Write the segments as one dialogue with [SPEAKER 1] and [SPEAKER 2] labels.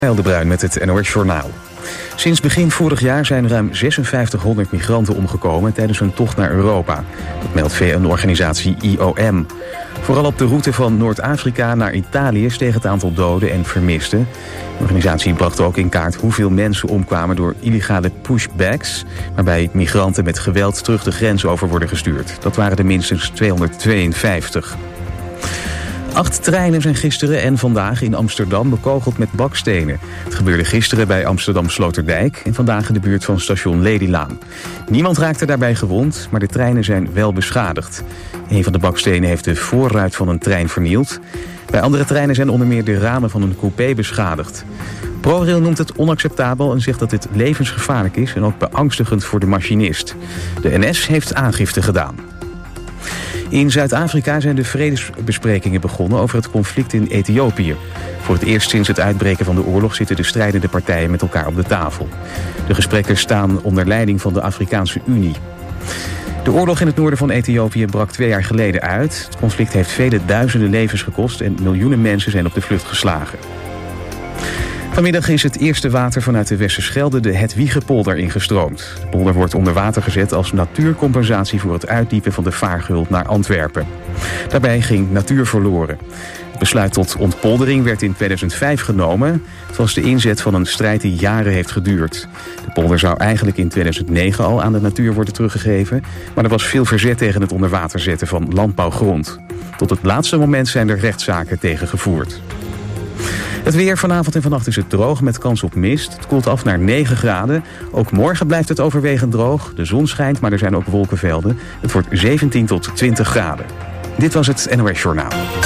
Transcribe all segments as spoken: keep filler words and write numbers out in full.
[SPEAKER 1] De Bruin met het N O S-journaal. Sinds begin vorig jaar zijn ruim vijfenzestighonderd migranten omgekomen tijdens hun tocht naar Europa. Dat meldt V N-organisatie I O M. Vooral op de route van Noord-Afrika naar Italië steeg het aantal doden en vermisten. De organisatie bracht ook in kaart hoeveel mensen omkwamen door illegale pushbacks, waarbij migranten met geweld terug de grens over worden gestuurd. Dat waren er minstens tweehonderdtweeënvijftig. Acht treinen zijn gisteren en vandaag in Amsterdam bekogeld met bakstenen. Het gebeurde gisteren bij Amsterdam Sloterdijk en vandaag in de buurt van station Lelylaan. Niemand raakte daarbij gewond, maar de treinen zijn wel beschadigd. Een van de bakstenen heeft de voorruit van een trein vernield. Bij andere treinen zijn onder meer de ramen van een coupé beschadigd. ProRail noemt het onacceptabel en zegt dat dit levensgevaarlijk is en ook beangstigend voor de machinist. De N S heeft aangifte gedaan. In Zuid-Afrika zijn de vredesbesprekingen begonnen over het conflict in Ethiopië. Voor het eerst sinds het uitbreken van de oorlog zitten de strijdende partijen met elkaar op de tafel. De gesprekken staan onder leiding van de Afrikaanse Unie. De oorlog in het noorden van Ethiopië brak twee jaar geleden uit. Het conflict heeft vele duizenden levens gekost en miljoenen mensen zijn op de vlucht geslagen. Vanmiddag is het eerste water vanuit de Westerschelde de Hedwiegepolder ingestroomd. De polder wordt onder water gezet als natuurcompensatie voor het uitdiepen van de vaargeul naar Antwerpen. Daarbij ging natuur verloren. Het besluit tot ontpoldering werd in tweeduizend vijf genomen. Het was de inzet van een strijd die jaren heeft geduurd. De polder zou eigenlijk in tweeduizend negen al aan de natuur worden teruggegeven, maar er was veel verzet tegen het onder water zetten van landbouwgrond. Tot het laatste moment zijn er rechtszaken tegen gevoerd. Het weer vanavond en vannacht is het droog met kans op mist. Het koelt af naar negen graden. Ook morgen blijft het overwegend droog. De zon schijnt, maar er zijn ook wolkenvelden. Het wordt zeventien tot twintig graden. Dit was het N O S-journaal.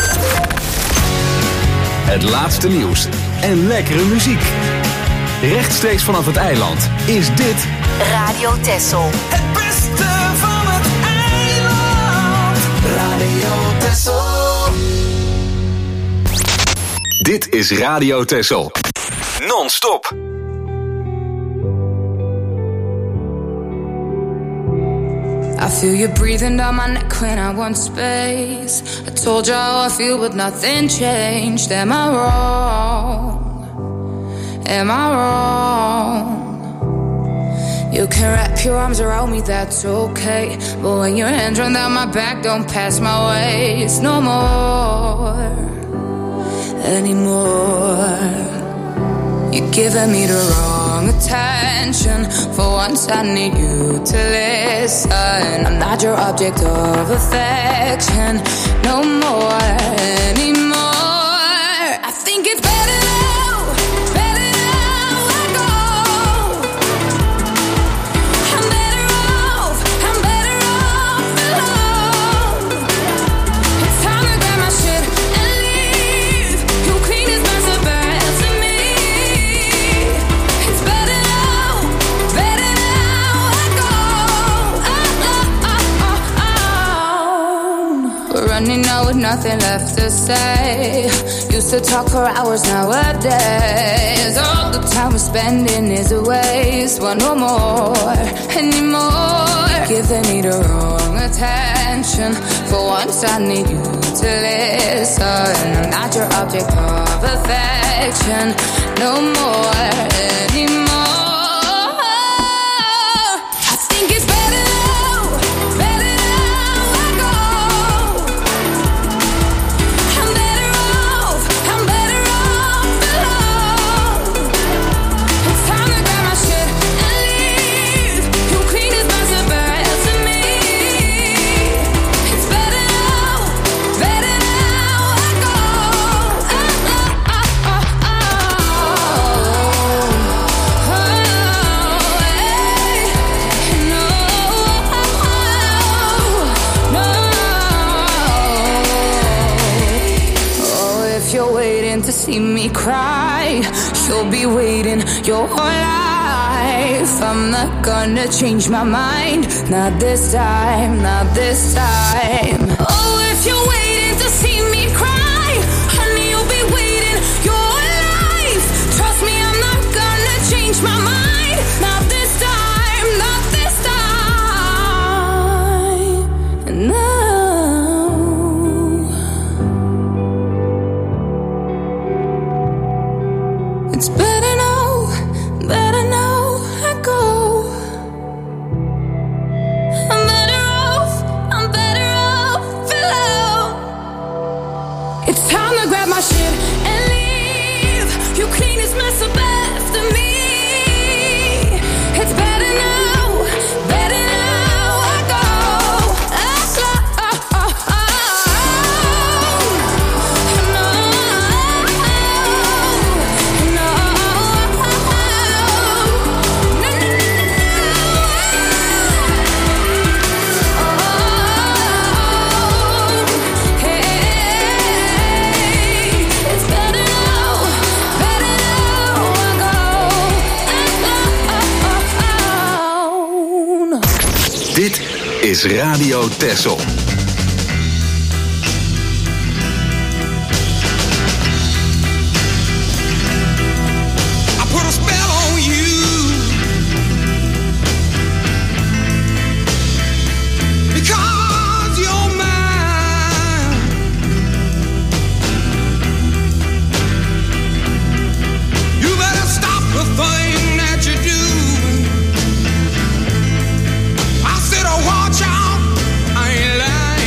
[SPEAKER 2] Het laatste nieuws en lekkere muziek. Rechtstreeks vanaf het eiland is dit
[SPEAKER 3] Radio Texel.
[SPEAKER 4] Het beste van het eiland. Radio Texel.
[SPEAKER 2] Dit is Radio Texel. Non-stop.
[SPEAKER 5] I feel you breathing down my neck when I want space. I told you how I feel but nothing changed. Am I wrong? Am I wrong? You can wrap your arms around me, that's okay. But when your hands run down my back, don't pass my waist no more. Anymore. You're giving me the wrong attention. For once I need you to listen. I'm not your object of affection no more anymore. I think it's better now, better now I go. I'm better off, I'm better off alone. It's time to grab my shit and leave. You clean as mess up bad to me. It's better now, better now I go. Oh, oh, oh, oh. We're running out with nothing left to say. Used to talk for hours nowadays. All the time we're spending is a waste. Want no more anymore. Giving me the wrong attention. For once I need you to listen. I'm not your object of affection no more anymore. I think it's better now, better now I go. I'm better off, I'm better off alone. It's time to grab my shit and leave. You clean as mess up bad to me. It's better now, better now I go. Oh, oh, oh, oh, oh. Oh, hey. No, no. Oh, if you're waiting to see me cry, you'll be waiting your whole life. I'm not gonna change my mind. Not this time, not this time. Oh, if you're waiting to see me cry, honey, you'll be waiting your whole life. Trust me, I'm not gonna change my mind. Not this time, not this time. No. It's better. better know, better know I go. I'm better off, I'm better off alone. It's time to grab my shit and leave. You clean this mess up after me. It's better now, better now I go.
[SPEAKER 2] Dit is Radio Texel.
[SPEAKER 3] Watch out, I ain't lying.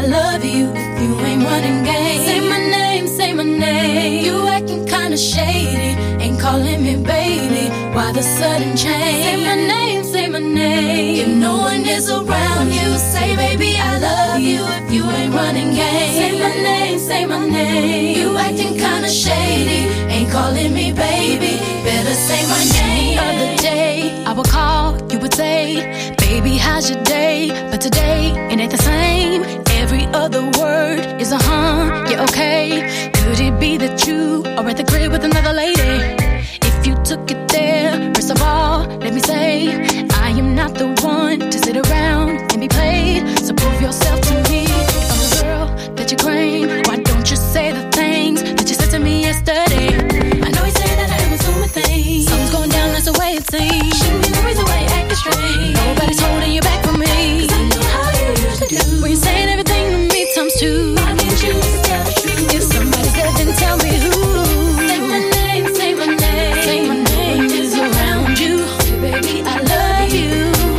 [SPEAKER 5] love you if you ain't running game. Say my name, say my name. You acting kinda shady, ain't calling me baby. Why the sudden change? Say my name, say my name. If no one is around you, say baby I love you if you ain't running game. Say my name, say my name. You acting kinda shady, ain't calling me baby. Better say my name. The other day I would call, you would say, baby how's your day? But today it ain't the same. Every other word is a huh, yeah okay. Could it be that you are at the crib with another lady? If you took it there, first of all, let me say, I am not the one to sit around and be played. So prove yourself to me. If I'm the girl that you claim, why don't you say the things that you said to me yesterday? I know you say that I am assuming things. Something's going down, that's the way it seems. Shouldn't be no reason why you're acting strange. Nobody's holding you back from me. Cause I know how you usually do. When you're saying everything to me times two. Why can't you just tell the truth? If somebody's dead, then tell me who. Say my name, say my name. Say my name is around you. Baby, I love you.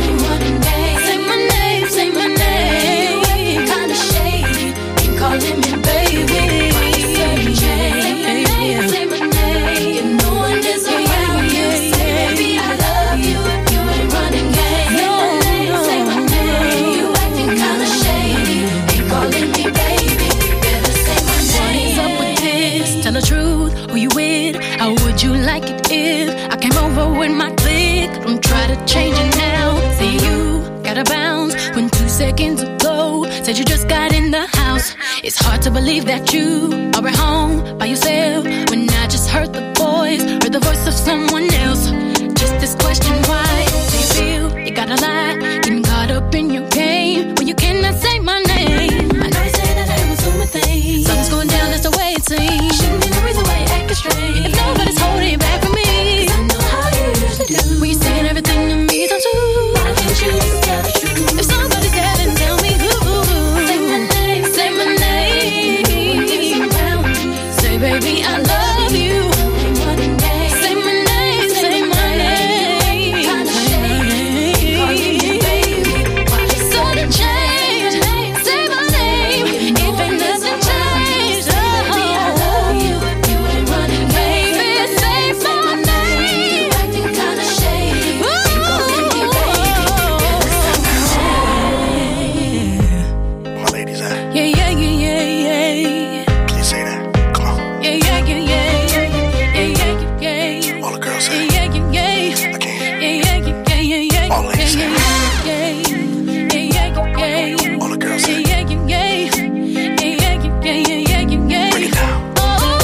[SPEAKER 5] Say my name, say my name. You acting kinda shady, ain't calling me baby. Say my name, say my name. If no one is around you, say baby I love you if you ain't running game. Say my name, say my name. You acting kinda shady, ain't calling me baby. Better say my name. What is up with this? Tell the truth, who you with? How would you like it if I came over with my clique? Don't try to change it now. See you gotta bounce when two seconds ago said you just got in the house. It's hard to believe that you are at home by yourself when I just heard the voice, heard the voice of someone else. Just this question, why do you feel you gotta lie? Getting caught up in your game when you cannot say my name. I know you say that I'm assuming things. Something's going down, that's the way it seems. Shouldn't be no reason why you're acting strange. If nobody's holding you back from me, cause I know how you usually do. When you're saying everything to me, don't you? Why can't you just tell the truth? If somebody's dead, then tell me who. Say my name, say my name. Say baby I love you. Say my name, say my name. Sudden change. Say my name. If ain't nothing changed, baby I love you. You ain't running, baby. Say my name. Acting kinda shady.
[SPEAKER 3] My ladies at?
[SPEAKER 5] Yeah, yeah, yeah, yeah, yeah.
[SPEAKER 3] Can you say that? Come on.
[SPEAKER 5] Yeah, yeah, yeah, yeah, yeah, yeah, yeah, yeah.
[SPEAKER 3] All the girls say.
[SPEAKER 5] Yeah, yeah, yeah, yeah.
[SPEAKER 3] I can't.
[SPEAKER 5] Yeah, yeah, yeah, yeah, yeah.
[SPEAKER 3] All ladies say.
[SPEAKER 5] Yeah, yeah, yeah, yeah, yeah.
[SPEAKER 3] All the girls say.
[SPEAKER 5] Yeah, yeah, yeah, yeah. Yeah, yeah, yeah, yeah, yeah, yeah.
[SPEAKER 3] Break it down.
[SPEAKER 5] Oh.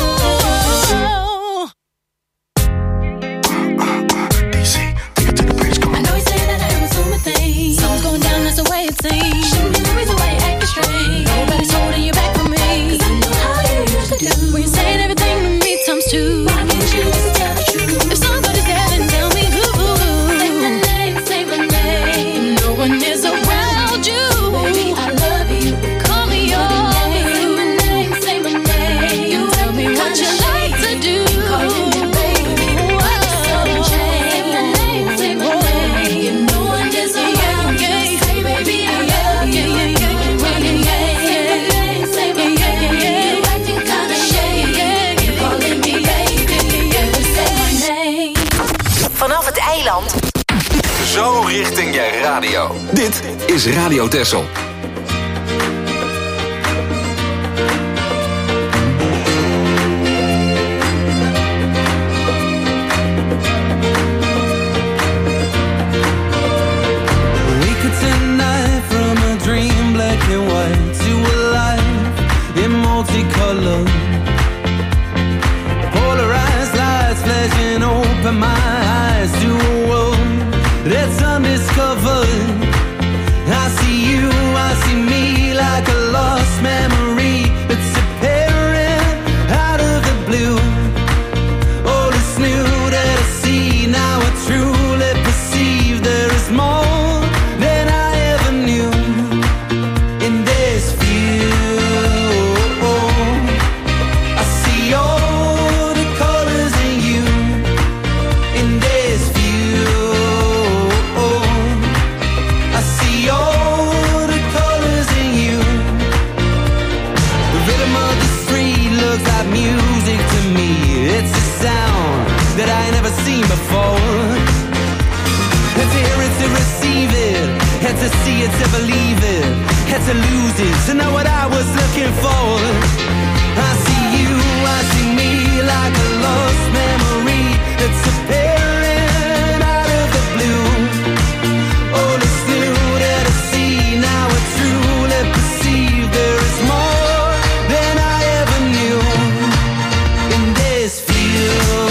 [SPEAKER 3] Uh, uh, D C, take it to the bridge. Come
[SPEAKER 5] I
[SPEAKER 3] on.
[SPEAKER 5] know you say that I'm assuming things. Something's going down, that's the way it seems. Shouldn't be no reason why you're acting strange. Nobody's holding you back from me. Cause I know how you usually do. When you're saying everything to me times two. Why can't you just tell the truth? If somebody's dead, then tell me who. Say my name, say my name. No one is around you. Baby, I love you. Call me yours. Say my name, say my name. You tell me what you like to do. Calling me baby. Why the sudden change? Say my name, say my name. If no one is around you, say baby I love you. Running game. Say my name, say my name. You acting kinda shady. You calling me baby. Better say my name.
[SPEAKER 6] Vanaf het eiland.
[SPEAKER 2] Zo richting je radio. Dit is Radio Texel.
[SPEAKER 4] We could tonight from a dream, black and white, to a life in multicolor. Polarized lights flashing open my eyes to a world that's undiscovered. I see you, I see me like a lost memory that's appearing out of the blue. All is new that I see, now I truly perceive there is more than I ever knew in this view. I see all the colors in you in this view. I see all the colors in you. to see it, to believe it, had to lose it, to know what I was looking for. I see you, I see me, like a lost memory that's appearing out of the blue. All is new that I see, now I truly perceive there is more than I ever knew in this field.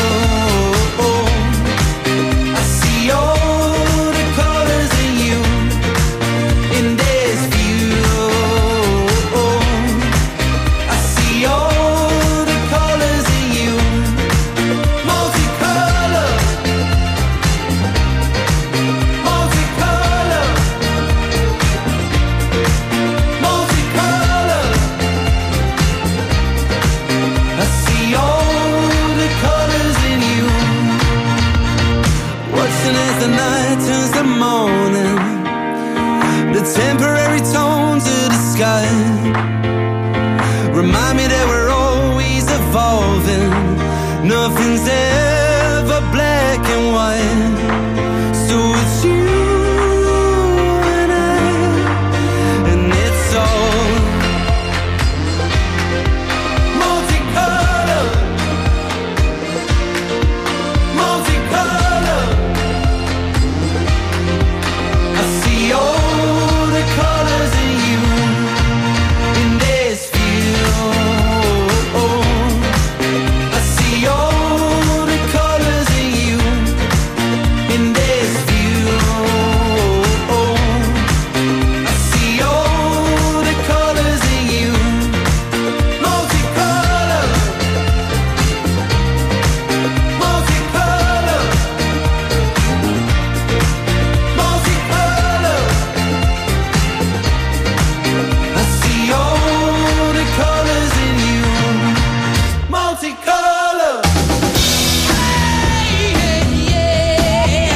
[SPEAKER 4] I see all the colors in you in this view. I see all the colors in you, multicolor, multicolor, multicolor. I see all the colors in you. Watching as the night turns to morning, the temporary tones of the sky remind me that we're always evolving. Nothing's ever black and white. So it's you and I, and it's all multicolor, multicolor. I see all the colors in you in this field. I see all the colors in you in this field. I see all the colors in you, multicolor, multicolor, multicolor. I see all the colors in you, multicolor. Hey, yeah,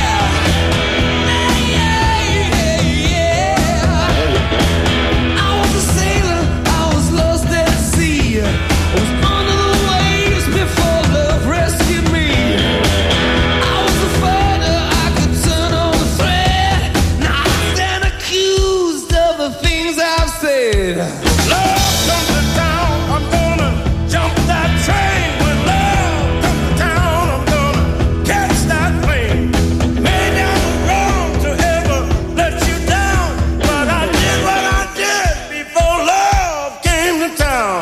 [SPEAKER 4] yeah. I was a sailor, I was lost at sea. I was under the waves before love rescued me. I was a fighter, I could turn on the thread. Now I stand accused of the things I've said.
[SPEAKER 7] Love comes to town, I'm gonna jump that train. When love comes to town, I'm gonna catch that plane. Maybe I was wrong to ever let you down, but I did what I did before love came to town.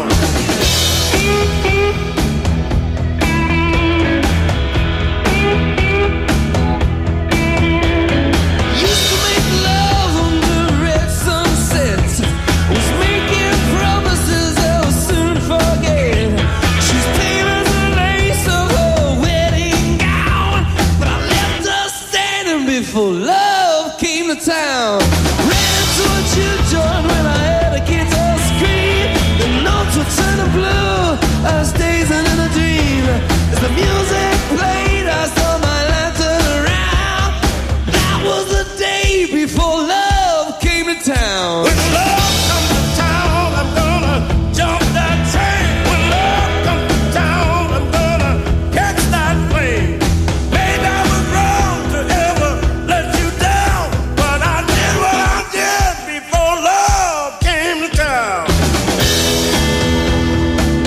[SPEAKER 4] Used to make love under red sunsets. Was making promises I'll soon forget. She's pale as the lace of her wedding gown, but I left her standing before love came to town. Ran into a chill joint when I heard a guitar scream. The notes were turning blue. I was dazing in a dream. As the music played, I saw my life turn around. That was the day before love came to town.
[SPEAKER 7] When love comes to town, I'm gonna jump that train. When love comes to town, I'm gonna catch that plane. Maybe I was wrong to ever let you down, but I did what I did before love came to town.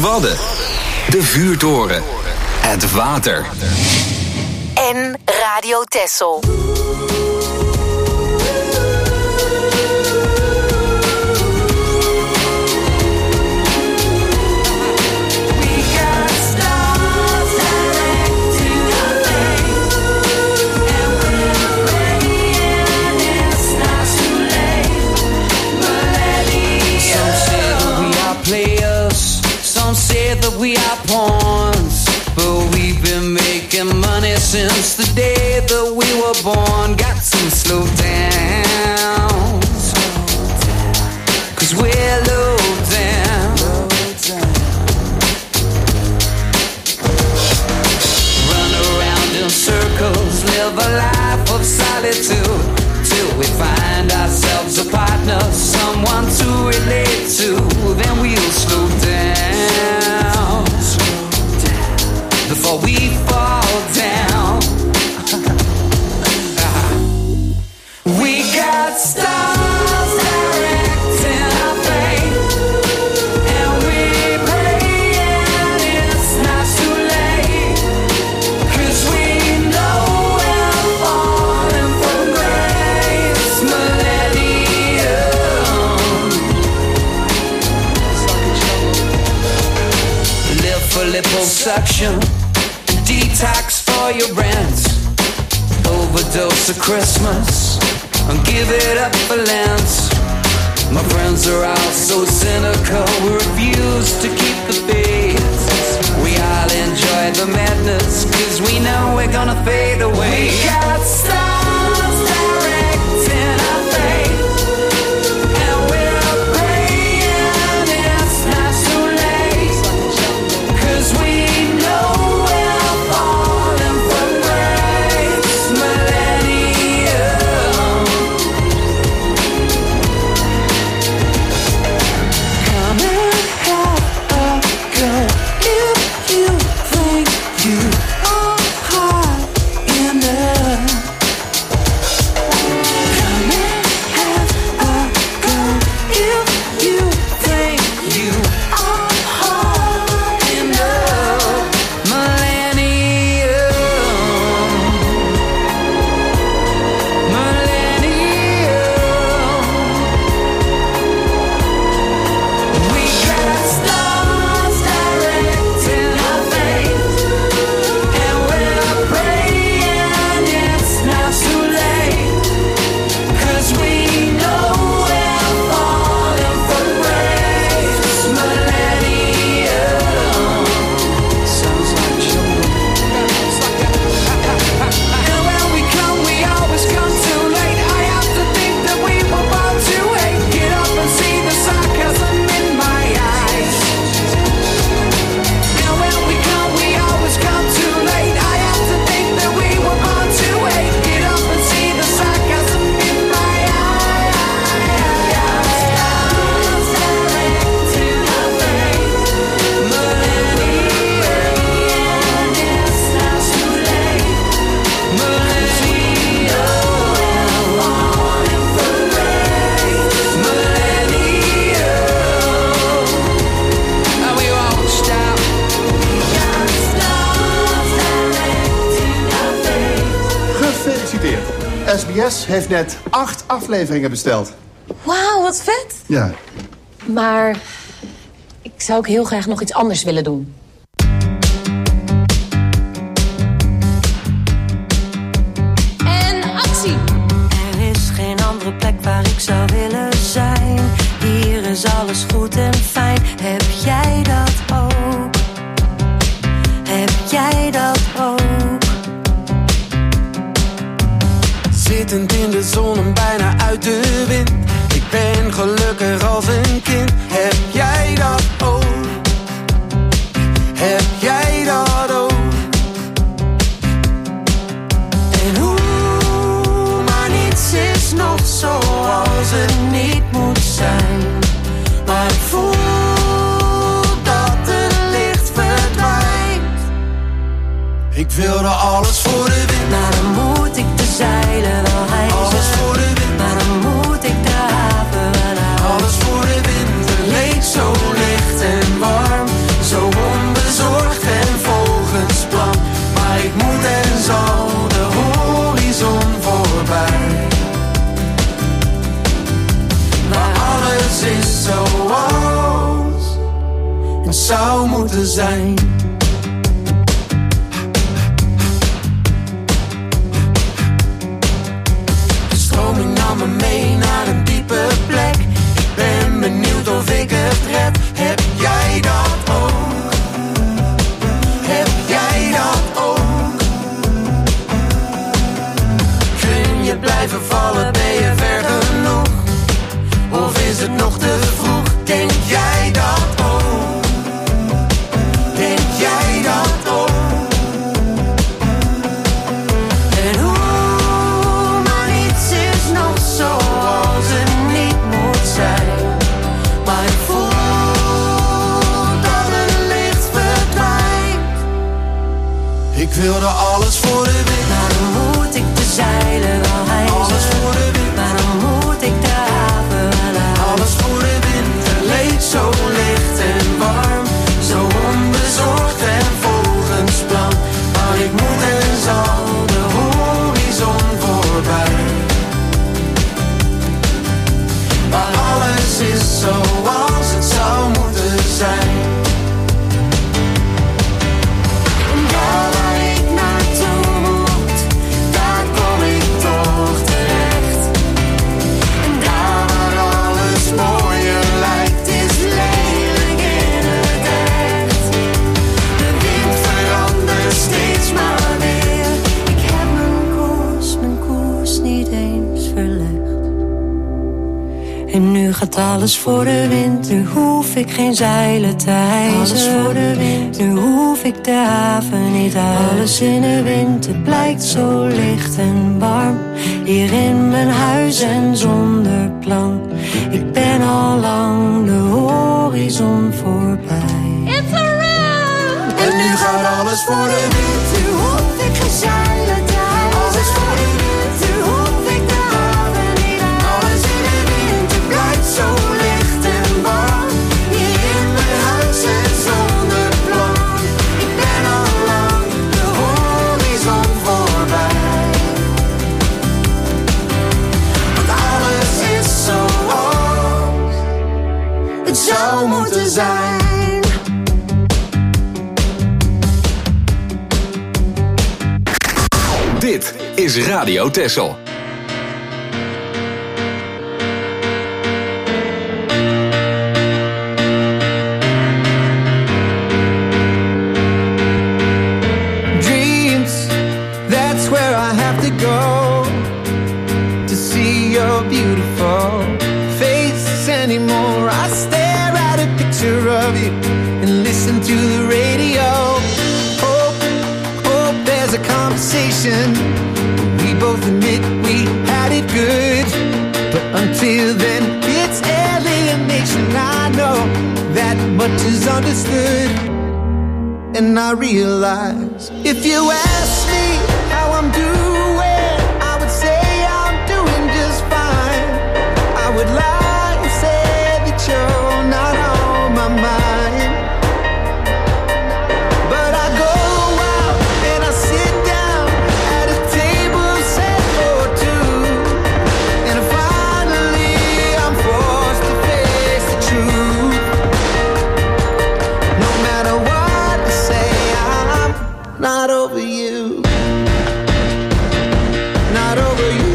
[SPEAKER 2] Wadden. De Vuurtoren. Het water.
[SPEAKER 6] En Radio Texel.
[SPEAKER 4] That we are pawns, but we've been making money since the day that we were born. Got to slow down, cause we're low down. Run around in circles, live a life of solitude, till we find ourselves a partner, someone to relate to. Then we'll slow down before we fall down. We got stars directing our fate, and we pray and it's not too late, cause we know we're falling from grace. Millennium, live for liposuction, detox for your rent, overdose of Christmas, and give it up for Lent. My friends are all so cynical, we refuse to keep the faith. We all enjoy the madness, cause we know we're gonna fade away. We got stars directing our fate, and we're praying it's not too late, cause we know we're falling from grace. Millennium, come and have a go if you think you are hot enough. Come and have a go if you think you are hot enough. Millennium, millennium. We got stars directing our fate, and we're praying it's not too late, cause we know we're falling from grace. Millennium, sounds like children. And when we come, we always come too late. I have to think that we were born to hate. Get up and see the sarcasm in my eyes. And when we come, we always come too late. I have to think that we were born to hate. Get up and see the sarcasm in my eyes. Stars directing our fate. Millennium, it's not too late. Millennium, falling from grace. Millennium, and we won't stop. Got stars directing our fate.
[SPEAKER 8] Gefeliciteerd. S B S heeft net acht afleveringen besteld.
[SPEAKER 9] Wauw, wat vet.
[SPEAKER 8] Ja.
[SPEAKER 9] Maar ik zou ook heel graag nog iets anders willen doen. En actie!
[SPEAKER 10] Er is geen andere plek waar ik zou willen zijn. Hier is alles goed en fijn. Heb jij dat ook? Heb jij dat ook?
[SPEAKER 4] Zittend in de zon en bijna uit de wind. Ik ben gelukkig als een kind. Heb jij dat ook? Heb jij dat ook? En hoe, maar niets is nog zoals het niet moet zijn. Maar ik voel dat het licht verdwijnt. Ik wilde alles voor de wind.
[SPEAKER 10] Maar dan moet ik de zeilen wel hijsen.
[SPEAKER 4] Alles voor de wind.
[SPEAKER 10] Maar dan moet ik de haven wel uit.
[SPEAKER 4] Alles voor de wind. Het leek zo licht en warm. Zo zou moeten zijn. De stroming nam me mee naar een diepe plek. Ik ben benieuwd of ik het red. Heb jij dat ook? Heb jij dat ook? Kun je blijven vallen, ben je ver genoeg? Of is het nog te vroeg? Denk jij dat ook? Denk jij dat ook? En hoe, maar niets is nog zoals het niet moet zijn. Maar ik voel dat het licht verdwijnt. Ik wilde alles voor de wind. Maar dan moet ik de zeilen wel hijsen. Alles voor de wind. Maar dan moet ik de haven wel uit. Alles voor de wind. Het leek zo licht en warm. Zo onbezorgd en volgens plan. Maar ik moet en zal de horizon voorbij. Maar alles is zoals het zou moeten zijn. En daar waar ik naartoe moet, daar kom ik toch terecht. En daar waar alles mooier lijkt, is lelijk in het echt. De wind verandert steeds maar weer. Ik heb mijn koers, mijn koers niet eens verlegd. En nu gaat alles voor de wind. Nu hoef ik geen zeilen te hijsen. Alles voor de wind. Nu hoef ik de haven niet uit. Alles in de wind. Het blijkt zo licht en warm. Hier in mijn huis en zonder plan. Ik ben al lang de horizon voorbij. It's a run. En nu gaat alles voor de wind. Nu hoef ik geen zeilen te hijsen. Alles voor de wind. Nu hoef ik de haven niet uit. Alles in de wind. Het blijkt zo licht en warm. Hier in mijn huis en zonder plan. Ik ben al lang de horizon voorbij. Want alles is zoals het zou moeten zijn.
[SPEAKER 2] Dit is Radio Texel.
[SPEAKER 4] Dreams, that's where I have to go to see your beautiful face anymore. I stare at a picture of you and listen to the radio. Hope, hope there's a conversation. We both admit we had it good, but until then it's alienation. I know that much is understood. And I realize if you ask me how I'm doing, I would say I'm doing just fine. I would lie and say that you're not on my mind. But I go out and I sit down at a table set for two, and finally I'm forced to face the truth. No matter what I say, I'm not over you. Not over you.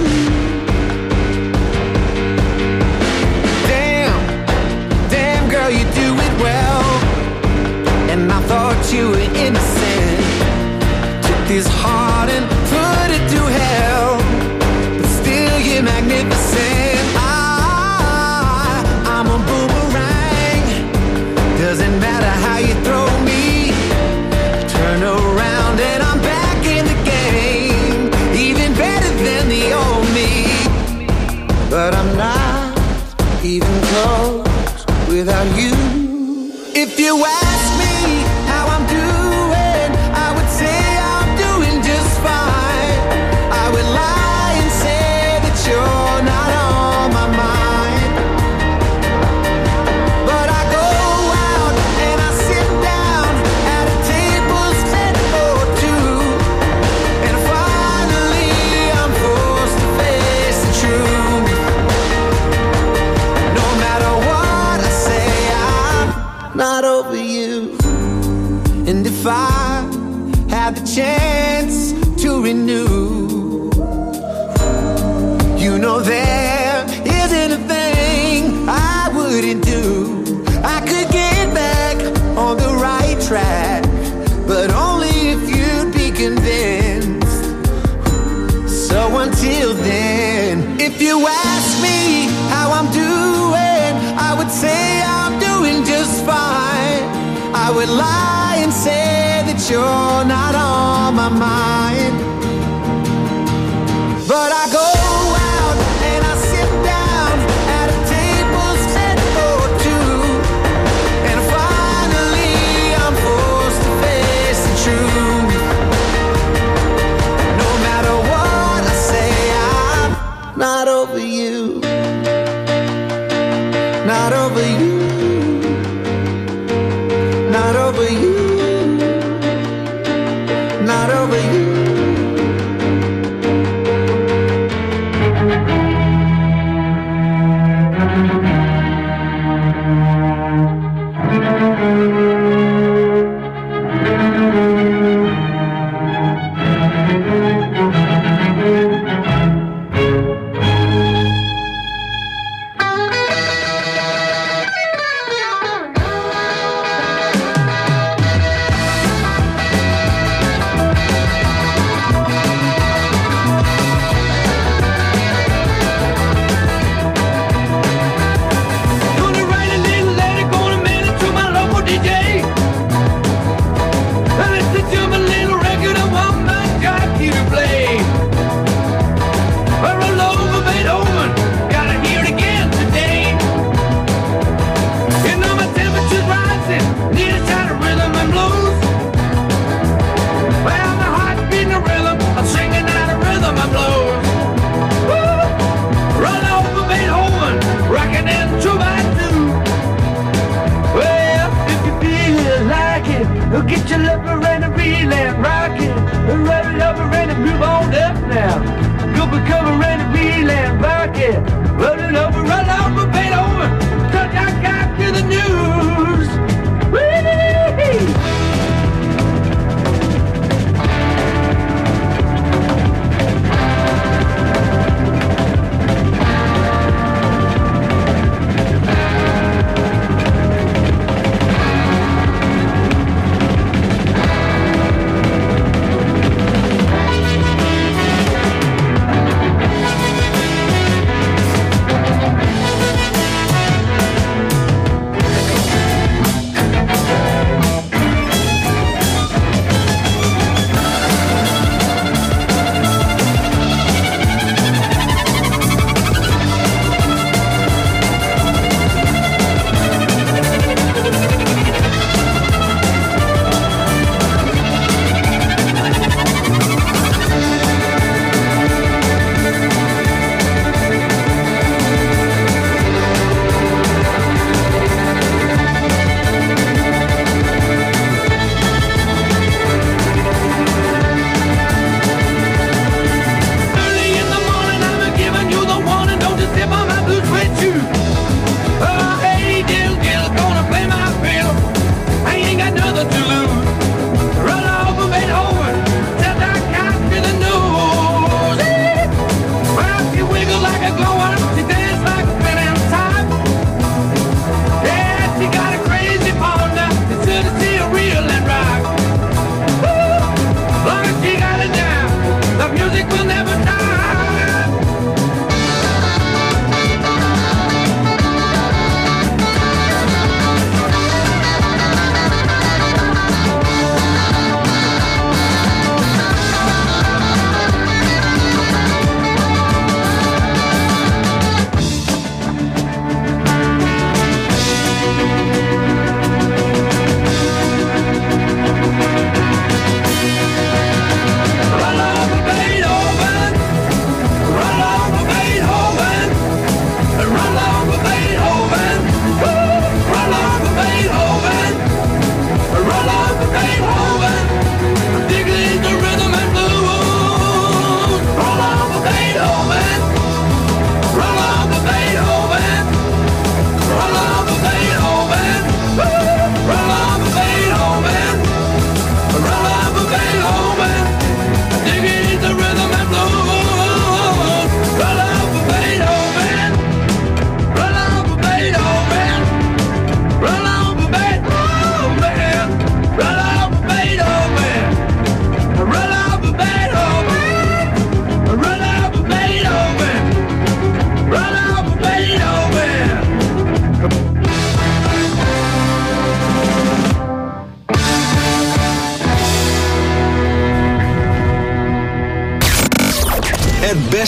[SPEAKER 4] Damn, damn girl, you do it well. And I thought you were innocent. Took this heart and put it to hell, but still you're magnificent. I, I'm a boomerang. Doesn't matter how you throw me. Turn around and I'm back in the game, even better than the old me. But I'm not even close without you. If you ask me how I'm doing, I would say I'm doing just fine. I would lie and say that you're not on my mind. But I go out and I sit down at a table set for two, and finally I'm forced to face the truth. No matter what I say, I'm not over you. If you ask me how I'm doing, I would say I'm doing just fine. I would lie and say that you're not on my mind. But I go out and I sit down at a table set for two, and finally I'm forced to face the truth. No matter what I say, I'm not over you. Not over you. Not over you. Not over you.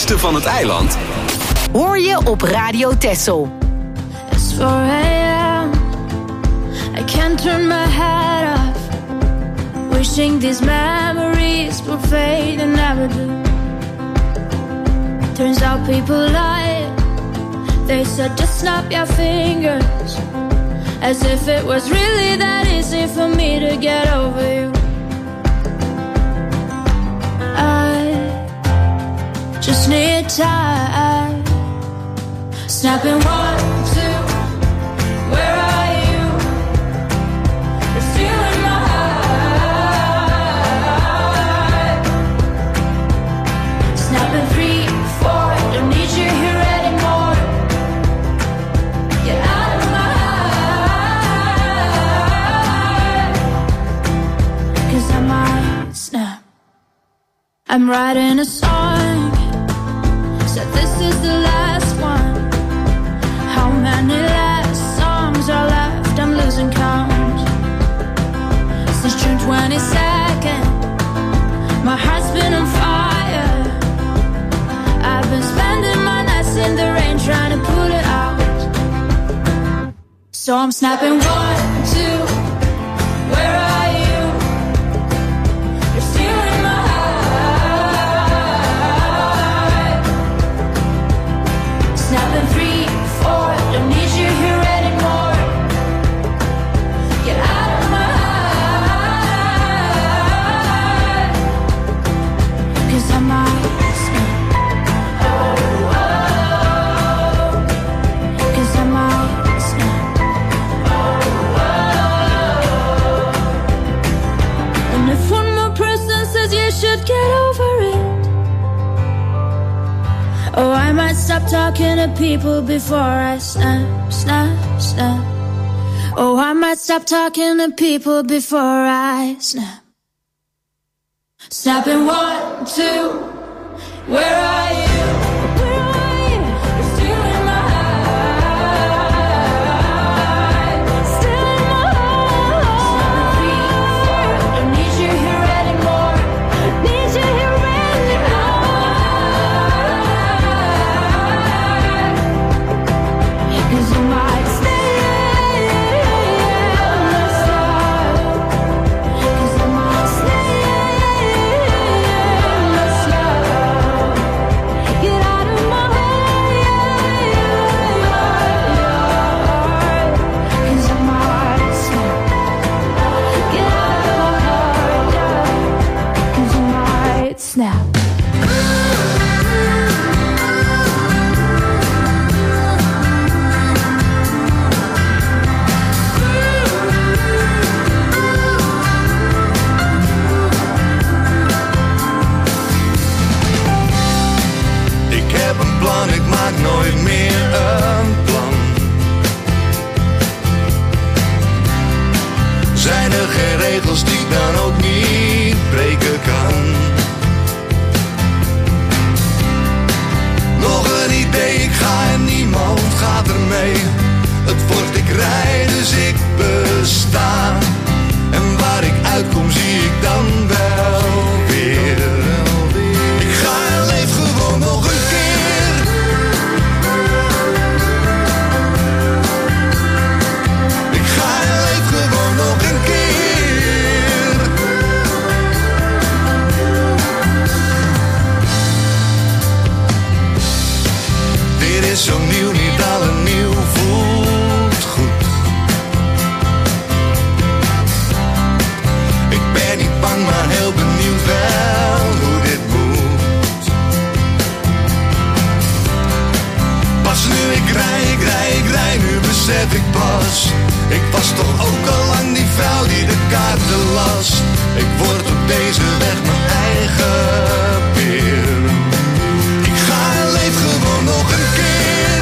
[SPEAKER 2] mooiste van het eiland
[SPEAKER 6] hoor je op Radio Texel.
[SPEAKER 5] It's four a.m. I can't turn my head off. Wishing these memories will fade and never do. Turns out people lie. They said just snap your fingers, as if it was really that easy for me to get over you. I just need time. Snapping one, two, where are you? You're still in my heart. Snapping three, four, don't need you here anymore. Get out of my heart. 'Cause I might snap. I'm writing a song, said this is the last one. How many last songs are left? I'm losing count. Since June twenty-second, my heart's been on fire. I've been spending my nights in the rain trying to put it out. So I'm snapping one, two, where are you? You're still in my heart. Snapping three, four, don't need you here anymore. Get out of my heart. 'Cause I might snap. Oh, oh. 'Cause I might snap. Oh, oh. And if one more person says you should get over it, oh, I might stop talking to people before I snap, snap, snap. Oh, I might stop talking to people before I snap. Snapping one, two, where are you? Where are you? You're still in my heart. Still in my heart. Three, four, don't need you here anymore. Need you here anymore. 'Cause you might stay. 'Cause I might stay. Get out of my heart. 'Cause I might snap. Get out of my heart. 'Cause I might snap.
[SPEAKER 7] Ik heb een plan, ik maak nooit meer een plan. Zijn er geen regels die ik dan ook niet breken kan? Nog een idee, ik ga en niemand gaat ermee. Het wordt ik rij, dus ik besta. En waar ik uitkom zie ik dan wel weer. Ik ga en leef gewoon nog een keer. Ik ga en leef gewoon nog een keer. Dit is zo nieuw, niet alle nieuw voelt goed. Ik ben niet bang, maar heel benieuwd wel hoe dit moet. Pas nu ik rij, ik rij, ik rij, nu besef ik pas. Ik was toch ook al lang die vrouw die de kaarten las. Ik word op deze weg mijn eigen peer. Ik ga en leef gewoon nog een keer.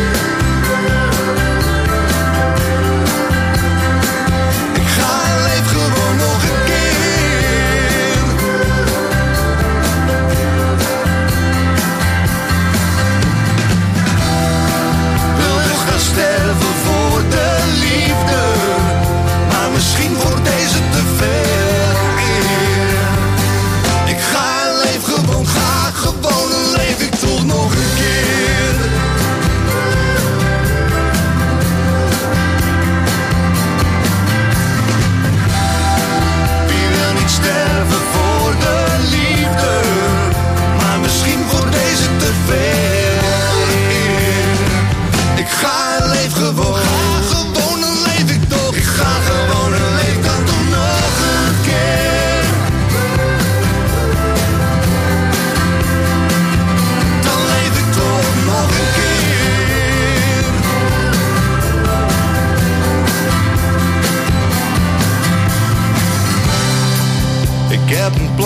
[SPEAKER 7] Ik ga en leef gewoon nog een keer. Wil dus gaan sterven voor de liefde, maar misschien wordt deze te veel eer.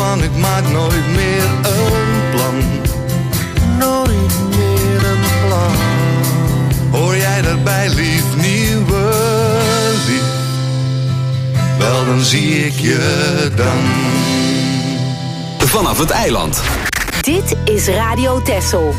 [SPEAKER 11] man, ik maak nooit meer een plan. Nooit meer een plan. Hoor jij daarbij, lief, nieuwe lief? Wel, dan zie ik je dan.
[SPEAKER 2] Vanaf het eiland.
[SPEAKER 6] Dit is Radio Texel.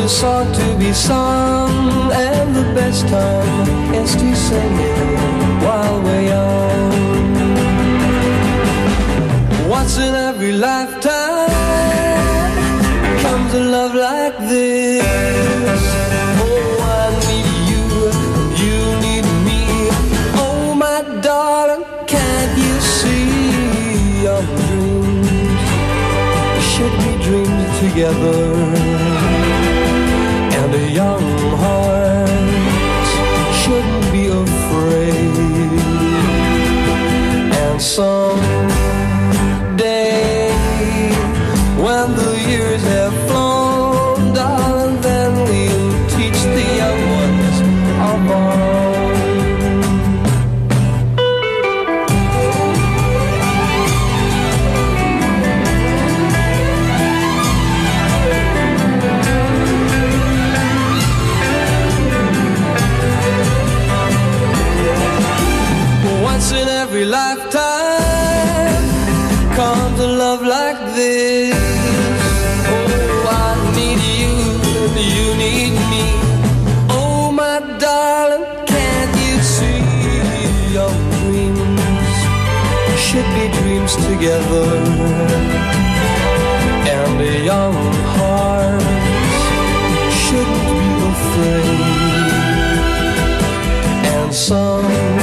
[SPEAKER 4] song to be sung, and the best time is to sing it while we're young. Once in every lifetime comes a love like this. Oh, I need you, you need me. Oh, my darling, can't you see your dreams should be dreams together? And a young heart shouldn't be afraid. And someday, when the years have flown, darling, then we'll teach the young ones our bond. Once in every lifetime comes a love like this. Oh, I need you and you need me. Oh, my darling, can't you see your dreams should be dreams together? And a young heart shouldn't be afraid. And some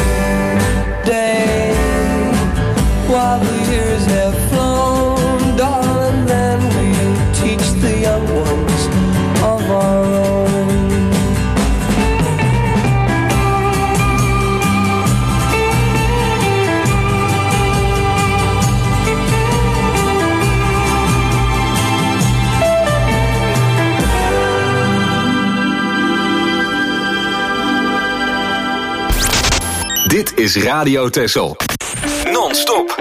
[SPEAKER 4] day, while the years have flown, darling, then we'll teach the young ones of our own.
[SPEAKER 2] Dit is Radio Texel. Non-stop.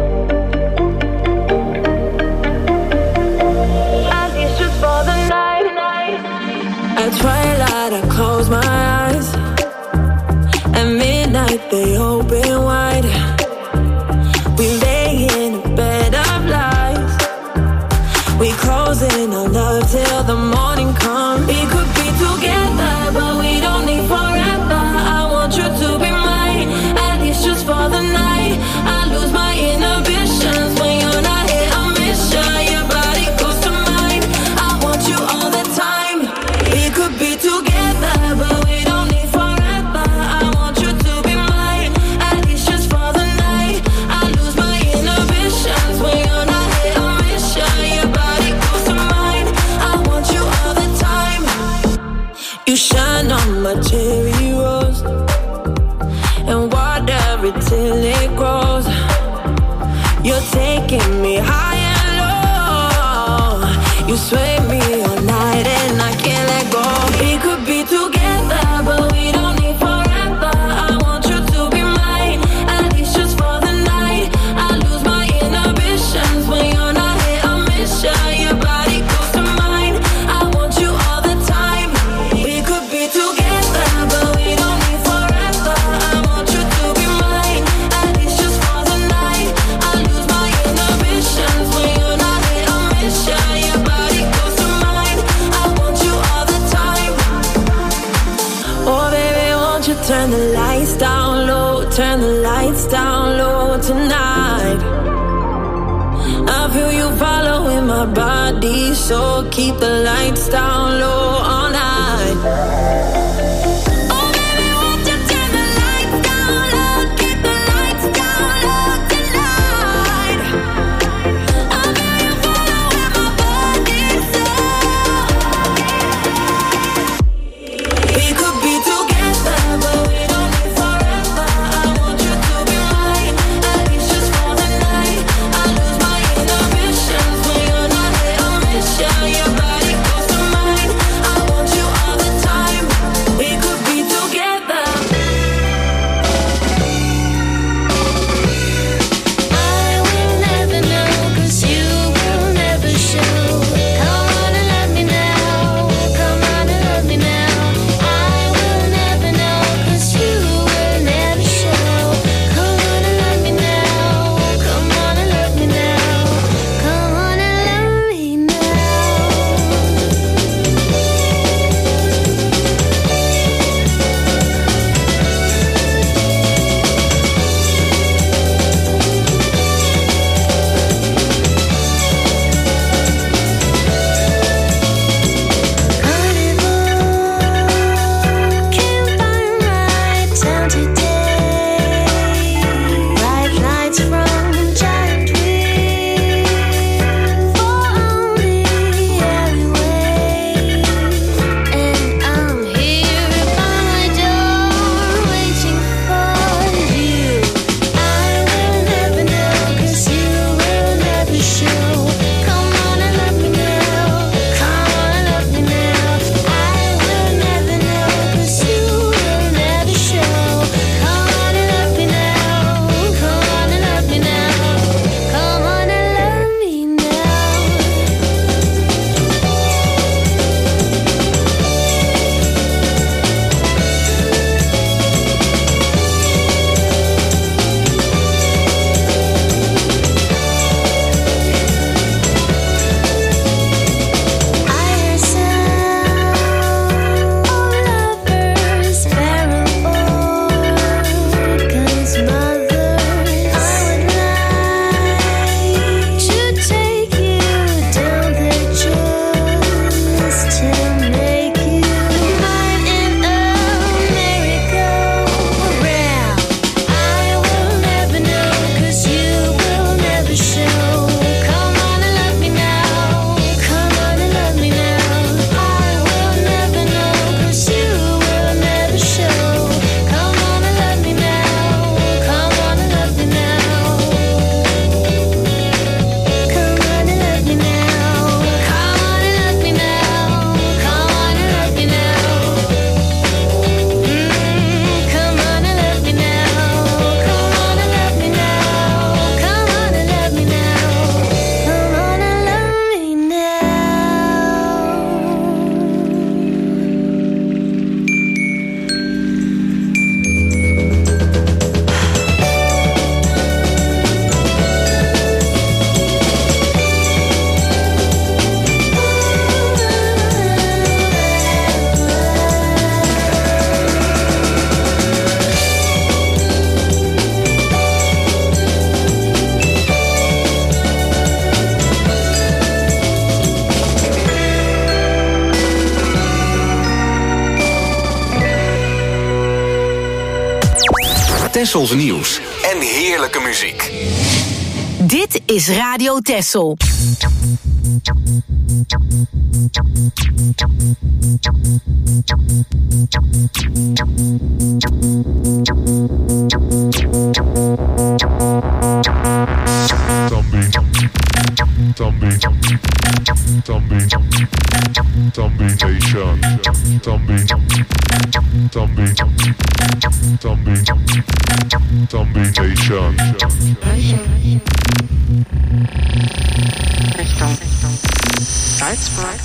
[SPEAKER 12] At twilight I close my eyes. At midnight they open wide. We lay in a bed of lies. We close in our love till the morning comes. We could be together, but we don't need forever. I want you to be mine, at least just for the night. I lose my inhibitions when you're not here. I miss you, your body goes to mine. I want you all the time. We could be together, but we don't need forever. I want you to be mine, at least just for the night. I lose my inhibitions when you're not here. I miss you, your body goes to mine. I want you all the time. You shine on my cherry rose and water it till it grows. You're taking me high and low. You sway me all night and I can't let go. We could be together, but we don't need forever. I want you to be mine, at least just for the night. I lose my inhibitions when you're not here. I miss you, your body goes to mine. I want you all the time. We could be together, but we don't need forever. I want you to be mine, at least just for the night. I lose my inhibitions when you're not here. I miss you, your body goes to mine. I want you all the time. Oh baby, won't you turn the lights down low, turn the lights down low tonight. I feel you following my body, so keep the lights down low all night. Oh baby, won't you turn the lights down low, keep the lights down low tonight. I feel you following my body, so we could be together, but we don't need forever. I want you to be mine, at least just for the night. I lose my inhibitions when you're not here. I miss you, your body goes to mine. I want
[SPEAKER 2] Tessels nieuws en heerlijke muziek.
[SPEAKER 6] Dit is Radio Tessel.
[SPEAKER 13] Tombi, Tombi, Tombi, Tombi Nation, Tombi, Tombi, Tombi, Tombi Nation.
[SPEAKER 14] Richtung Salzburg.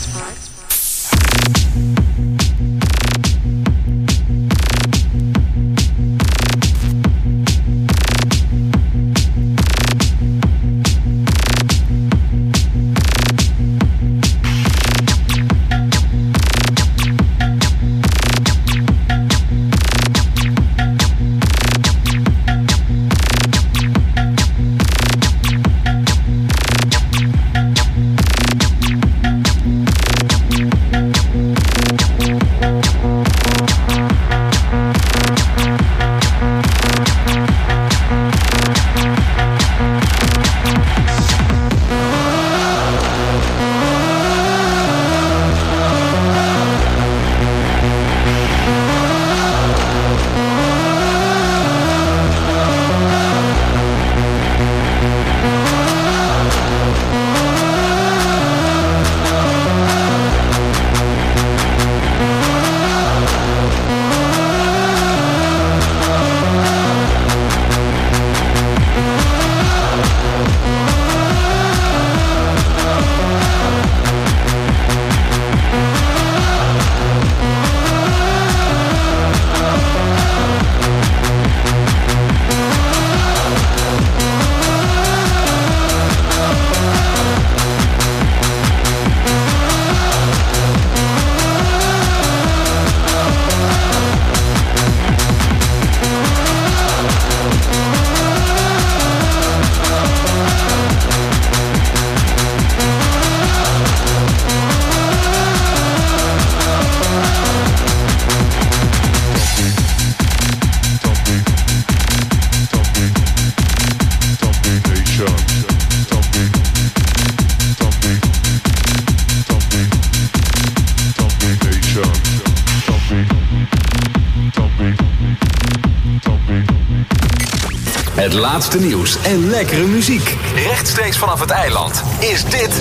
[SPEAKER 2] Het laatste nieuws en lekkere muziek. Rechtstreeks vanaf het eiland is dit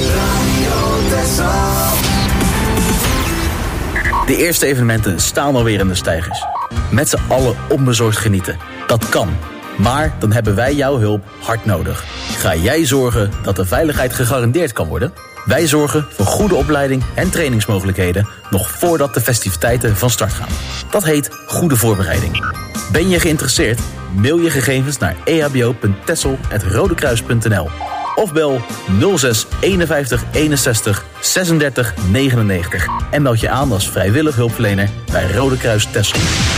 [SPEAKER 15] De eerste evenementen staan alweer in de steigers. Met z'n allen onbezorgd genieten. Dat kan. Maar dan hebben wij jouw hulp hard nodig. Ga jij zorgen dat de veiligheid gegarandeerd kan worden? Wij zorgen voor goede opleiding en trainingsmogelijkheden nog voordat de festiviteiten van start gaan. Dat heet goede voorbereiding. Ben je geïnteresseerd? Mail je gegevens naar e h b o punt tessel apenstaartje rodekruis punt n l of bel nul zes eenenvijftig eenenzestig zesendertig negenennegentig en meld je aan als vrijwillig hulpverlener bij Rode Kruis Tessel.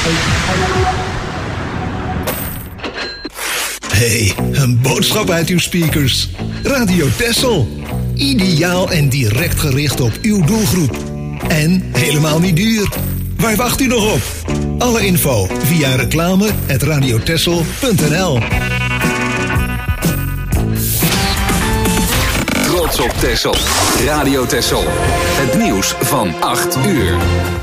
[SPEAKER 16] Hey, een boodschap uit uw speakers. Radio Tessel. Ideaal en direct gericht op uw doelgroep. En helemaal niet duur. Waar wacht u nog op? Alle info via reclame at radiotessel punt n l.
[SPEAKER 2] Trots op Tessel. Radio Tessel. Het nieuws van acht uur.